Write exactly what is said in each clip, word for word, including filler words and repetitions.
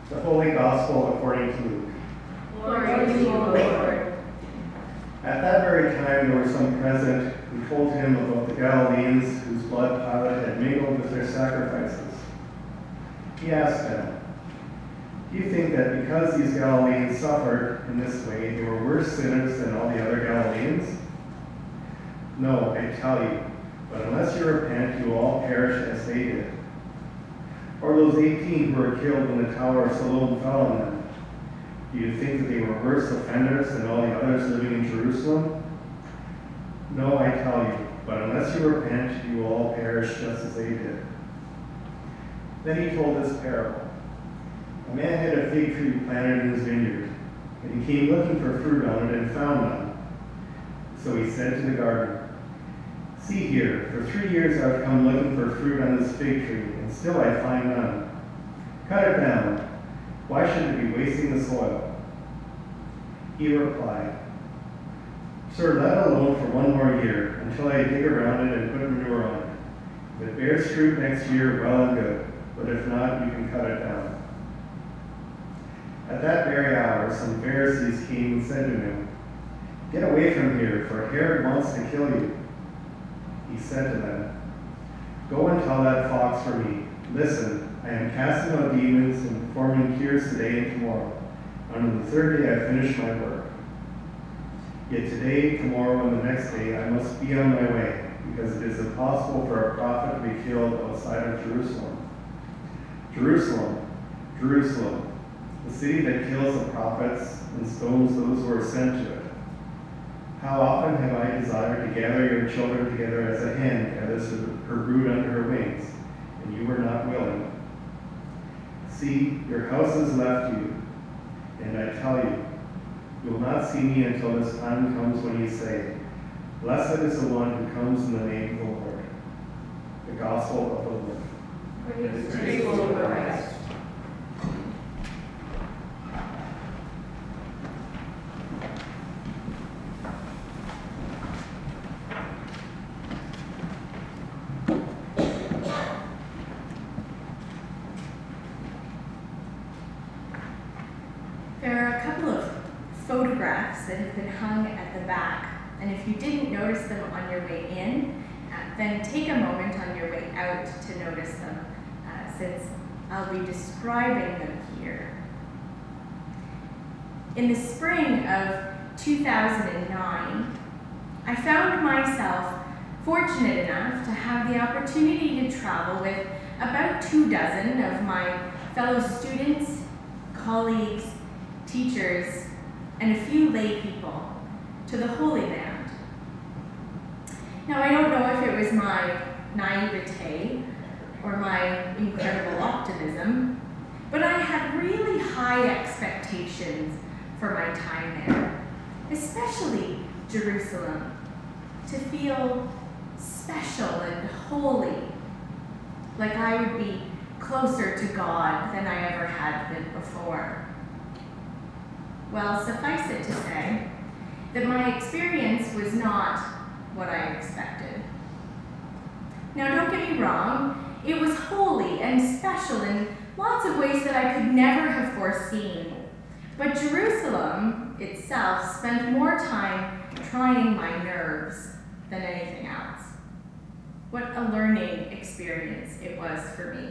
The Holy Gospel according to Luke. Glory to you, O Lord. At that very time there were some present who told him about the Galileans whose blood Pilate had mingled with their sacrifices. He asked them, "Do you think that because these Galileans suffered in this way, they were worse sinners than all the other Galileans? No, I tell you, but unless you repent, you will all perish as they did. Or those eighteen who were killed when the Tower of Siloam fell on them. Do you think that they were worse offenders than all the others living in Jerusalem? No, I tell you, but unless you repent, you will all perish just as they did." Then he told this parable. A man had a fig tree planted in his vineyard, and he came looking for fruit on it and found none. So he said to the gardener, "See here, for three years I have come looking for fruit on this fig tree, and still I find none. Cut it down. Why should it be wasting the soil?" He replied, "Sir, let it alone for one more year, until I dig around it and put manure on it. If it bears fruit next year, well and good, but if not, you can cut it down." At that very hour, some Pharisees came and said to him, "Get away from here, for Herod wants to kill you." He said to them, "Go and tell that fox for me, 'Listen, I am casting out demons and performing cures today and tomorrow. On the third day I finish my work. Yet today, tomorrow, and the next day I must be on my way, because it is impossible for a prophet to be killed outside of Jerusalem. Jerusalem, Jerusalem, the city that kills the prophets and stones those who are sent to it. How often have I desired to gather your children together as a hen gathers her brood under her wings, and you were not willing. See, your house has left you, and I tell you, you will not see me until this time comes when you say, 'Blessed is the one who comes in the name of the Lord.'" The Gospel of the Lord. Praise to you, O Christ. There are a couple of photographs that have been hung at the back, and if you didn't notice them on your way in, uh, then take a moment on your way out to notice them, uh, since I'll be describing them here. In the spring of two thousand nine, I found myself fortunate enough to have the opportunity to travel with about two dozen of my fellow students, colleagues, teachers, and a few lay people to the Holy Land. Now, I don't know if it was my naivete or my incredible optimism, but I had really high expectations for my time there, especially Jerusalem, to feel special and holy, like I would be closer to God than I ever had been before. Well, suffice it to say that my experience was not what I expected. Now, don't get me wrong, it was holy and special in lots of ways that I could never have foreseen. But Jerusalem itself spent more time trying my nerves than anything else. What a learning experience it was for me.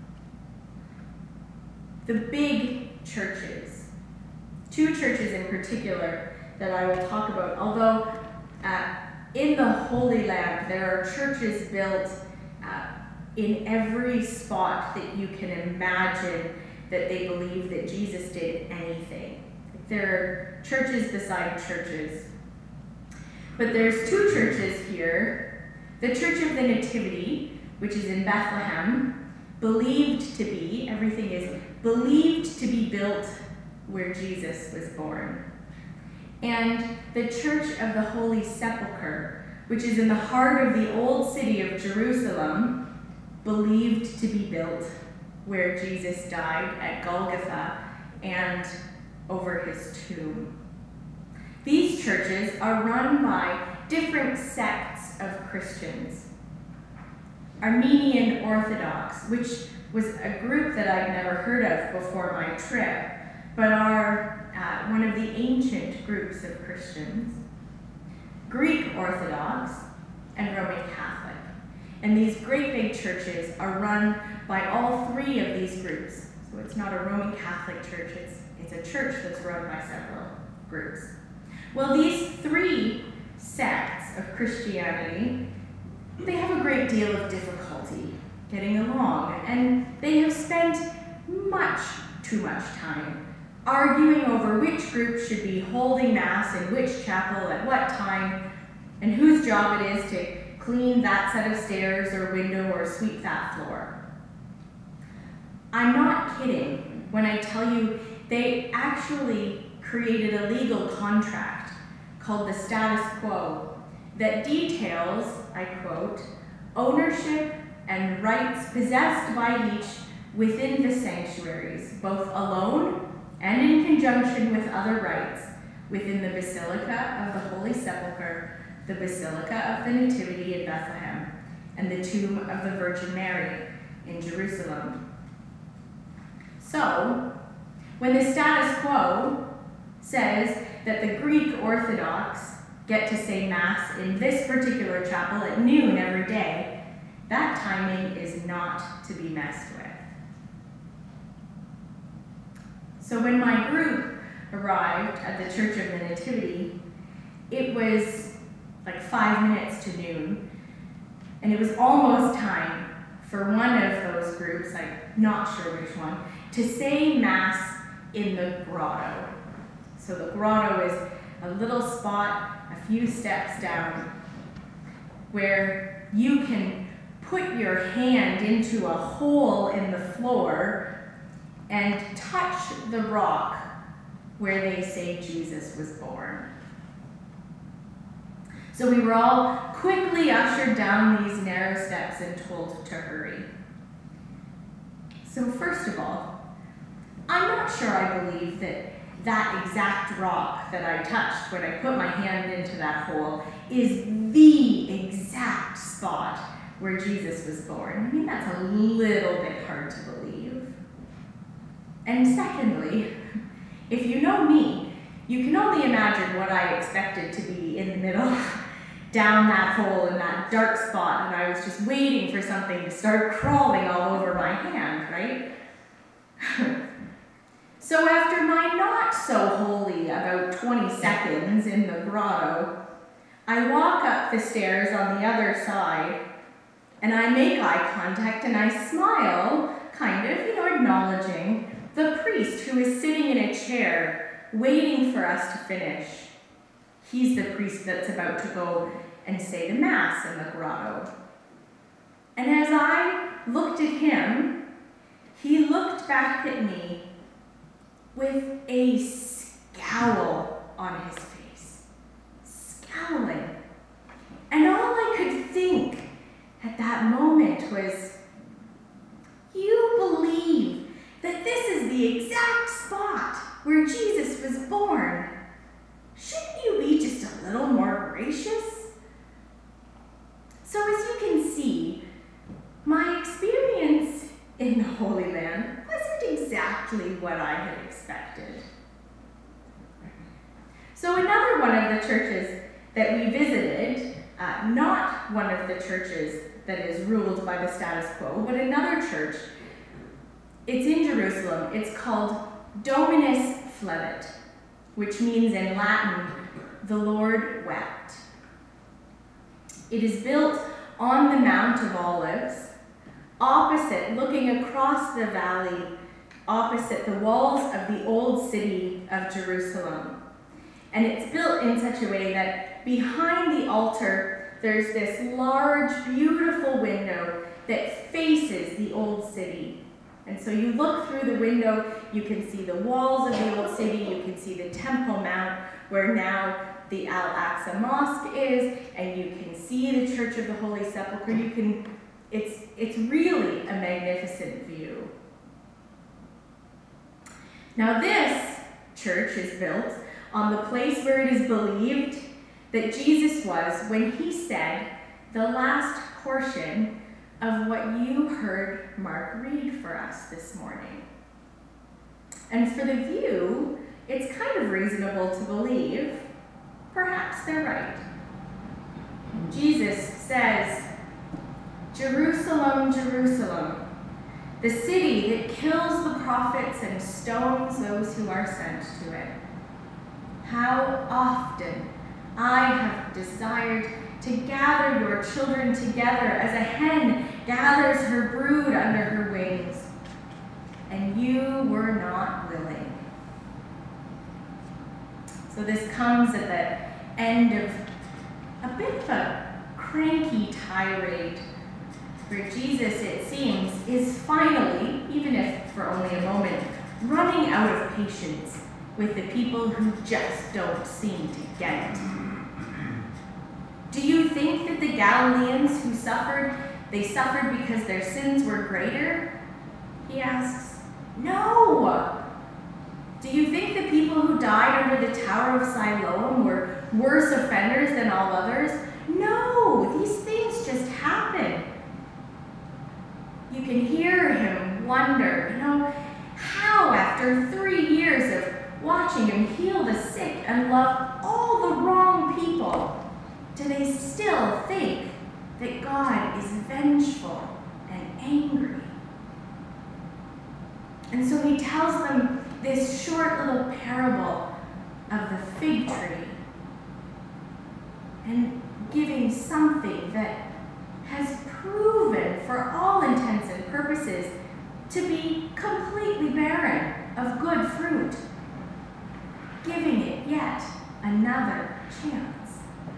The big churches, two churches in particular that I will talk about, although uh, in the Holy Land there are churches built uh, in every spot that you can imagine that they believe that Jesus did anything. There are churches beside churches. But there's two churches here. The Church of the Nativity, which is in Bethlehem, believed to be, everything is believed to be built where Jesus was born. And the Church of the Holy Sepulchre, which is in the heart of the old city of Jerusalem, believed to be built where Jesus died at Golgotha and over his tomb. These churches are run by different sects of Christians. Armenian Orthodox, which was a group that I'd never heard of before my trip, but are uh, one of the ancient groups of Christians, Greek Orthodox and Roman Catholic. And these great big churches are run by all three of these groups. So it's not a Roman Catholic church, it's, it's a church that's run by several groups. Well, these three sects of Christianity, they have a great deal of difficulty getting along, and they have spent much too much time arguing over which group should be holding Mass in which chapel at what time, and whose job it is to clean that set of stairs or window or sweep that floor. I'm not kidding when I tell you they actually created a legal contract called the status quo that details, I quote, ownership and rights possessed by each within the sanctuaries, both alone and in conjunction with other rights within the Basilica of the Holy Sepulchre, the Basilica of the Nativity in Bethlehem, and the Tomb of the Virgin Mary in Jerusalem. So, when the status quo says that the Greek Orthodox get to say Mass in this particular chapel at noon every day, that timing is not to be messed with. So when my group arrived at the Church of the Nativity, it was like five minutes to noon, and it was almost time for one of those groups, I'm not sure which one, to say Mass in the grotto. So the grotto is a little spot a few steps down where you can put your hand into a hole in the floor and touch the rock where they say Jesus was born. So we were all quickly ushered down these narrow steps and told to hurry. So first of all, I'm not sure I believe that that exact rock that I touched when I put my hand into that hole is the exact spot where Jesus was born. I mean, that's a little bit hard to believe. And secondly, if you know me, you can only imagine what I expected to be in the middle, down that hole in that dark spot, and I was just waiting for something to start crawling all over my hand, right? So after my not so holy about twenty seconds in the grotto, I walk up the stairs on the other side, and I make eye contact and I smile, kind of, you know, acknowledging the priest who is sitting in a chair waiting for us to finish. He's the priest that's about to go and say the Mass in the grotto. And as I looked at him, he looked back at me with a scowl on his face. Scowling. And all I could think at that moment was, you believe that this is the exact spot where Jesus was born? Shouldn't you be just a little more gracious? So as you can see, my experience in the Holy Land wasn't exactly what I had expected. So another one of the churches that we visited, uh, not one of the churches that is ruled by the status quo, but another church, it's in Jerusalem. It's called Dominus Flevit, which means in Latin, the Lord wept. It is built on the Mount of Olives, opposite, looking across the valley, opposite the walls of the old city of Jerusalem. And it's built in such a way that behind the altar, there's this large, beautiful window that faces the old city. And so you look through the window, you can see the walls of the old city, you can see the Temple Mount, where now the Al-Aqsa Mosque is, and you can see the Church of the Holy Sepulchre. You can, it's, it's really a magnificent view. Now this church is built on the place where it is believed that Jesus was when he said the last portion of what you heard Mark read for us this morning. And for the view, it's kind of reasonable to believe perhaps they're right. Jesus says, "Jerusalem, Jerusalem, the city that kills the prophets and stones those who are sent to it. How often I have desired to gather your children together as a hen gathers her brood under her wings, and you were not willing." So this comes at the end of a bit of a cranky tirade, where Jesus, it seems, is finally, even if for only a moment, running out of patience with the people who just don't seem to get it. Do you think that the Galileans who suffered, they suffered because their sins were greater? He asks. No! Do you think the people who died under the Tower of Siloam were worse offenders than all others? No! These things just happen. You can hear him wonder, you know, how after three years of watching him heal the sick and love all the wrong people, do they still think that God is vengeful and angry? And so he tells them this short little parable of the fig tree, and giving something that has proven for all intents and purposes to be completely barren of good fruit, giving it yet another chance.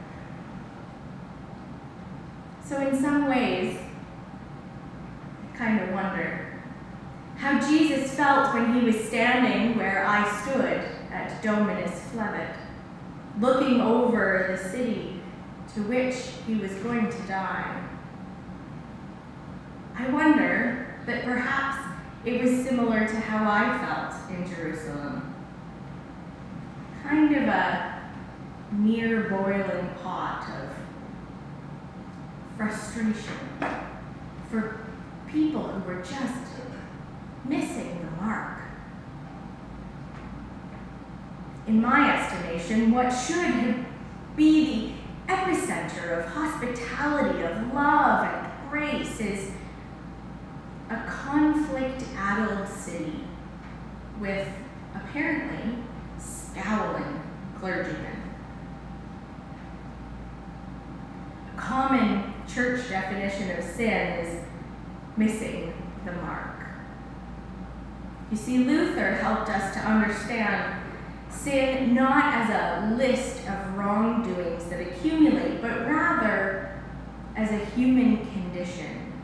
So in some ways, I kind of wonder how Jesus felt when he was standing where I stood at Dominus Flevit, looking over the city to which he was going to die. I wonder that perhaps it was similar to how I felt in Jerusalem. Kind of a near boiling pot of frustration for people who were just missing the mark. In my estimation, what should be the epicenter of hospitality, of love and grace is a conflict-addled city with apparently scowling clergymen. A common church definition of sin is missing the mark. You see, Luther helped us to understand sin not as a list of wrongdoings that accumulate, but rather as a human condition.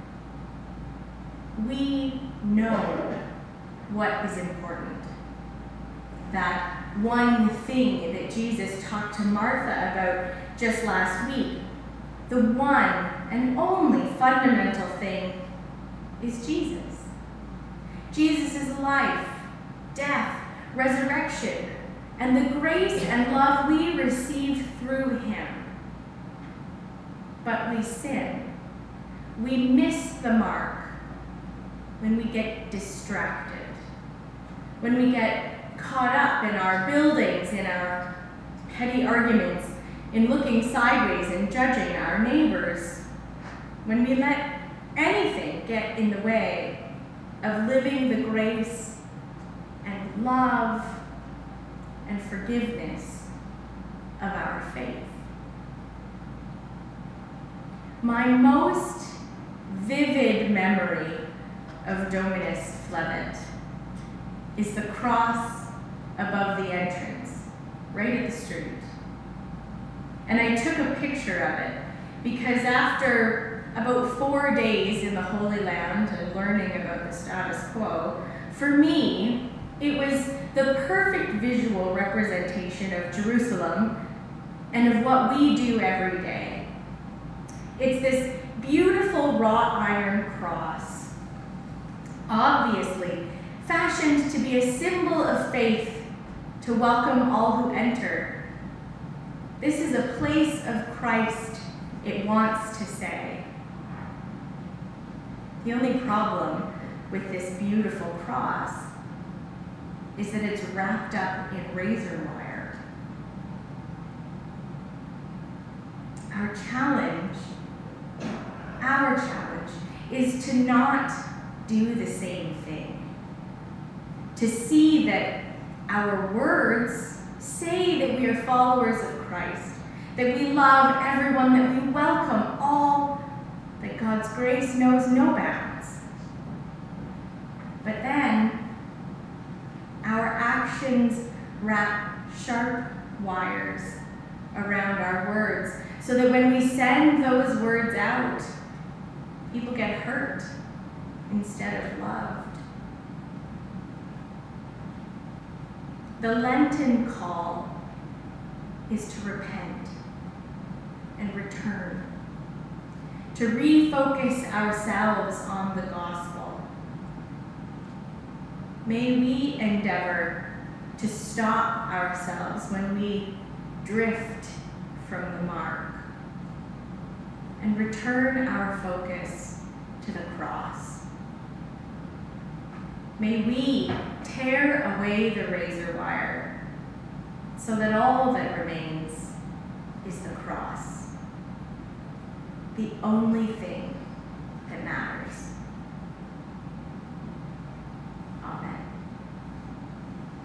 We know what is important. That one thing that Jesus talked to Martha about just last week, the one and only fundamental thing, is Jesus. Jesus' life, death, resurrection, and the grace and love we receive through him. But we sin. We miss the mark when we get distracted, when we get caught up in our buildings, in our petty arguments, in looking sideways and judging our neighbors, when we let anything get in the way of living the grace and love and forgiveness of our faith. My most vivid memory of Dominus Flevit is the cross above the entrance, right at the street. And I took a picture of it because after about four days in the Holy Land and learning about the status quo, for me, it was the perfect visual representation of Jerusalem and of what we do every day. It's this beautiful wrought iron cross, obviously fashioned to be a symbol of faith to welcome all who enter. This is a place of Christ, it wants to say. The only problem with this beautiful cross is that it's wrapped up in razor wire. Our challenge, our challenge is to not do the same thing. To see that our words say that we are followers of Christ, that we love everyone, that we welcome all, that God's grace knows no bounds. But then, our actions wrap sharp wires around our words, so that when we send those words out, people get hurt instead of loved. The Lenten call is to repent and return, to refocus ourselves on the gospel. May we endeavor to stop ourselves when we drift from the mark and return our focus to the cross. May we tear away the razor wire so that all that remains is the cross, the only thing that matters.